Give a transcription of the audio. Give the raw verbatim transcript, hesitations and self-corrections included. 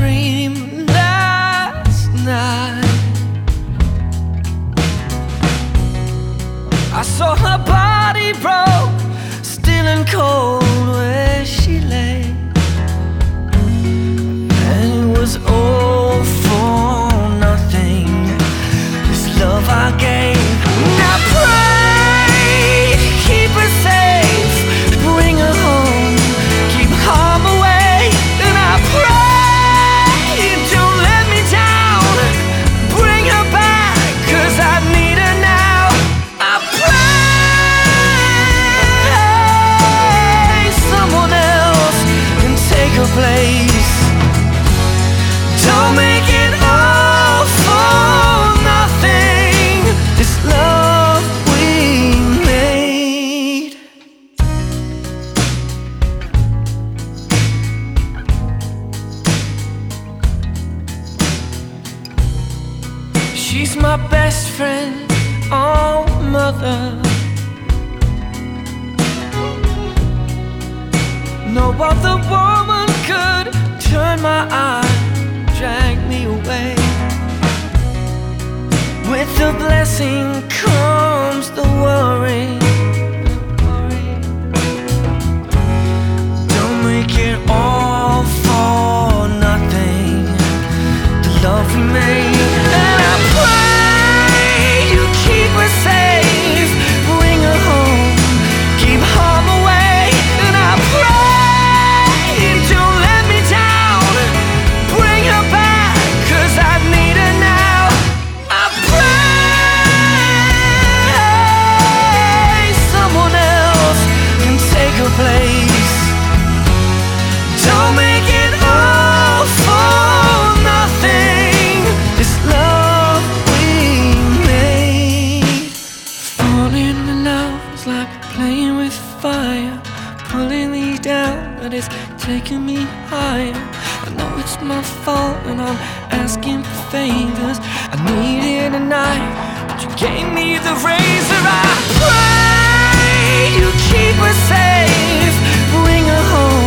dream last night. I saw her body broke, still and cold where she lay, and it was all for nothing, this love I gave. Now pray, keep her safe, bring her home, keep harm away. And I pray, don't let me down, bring her back, 'cause I need her now. I pray someone else can take her place. Don't make it all for nothing, this love we made. She's my best friend, oh mother. No other woman could turn my eye, drag me away. With the blessing comes the worry. Don't make it all for nothing, the love we made. And I pray you keep her safe, bring her home, keep harm away. And I pray don't let me down, bring her back, 'cause I need her now. I pray someone else can take her place. Don't make it all for nothing, this love we made. Falling in love is like playing with fire, pulling me down, but it's taking me higher. I know it's my fault and I'm asking for favors. I needed a knife, but you gave me the razor. I pray you keep her safe, bring her home,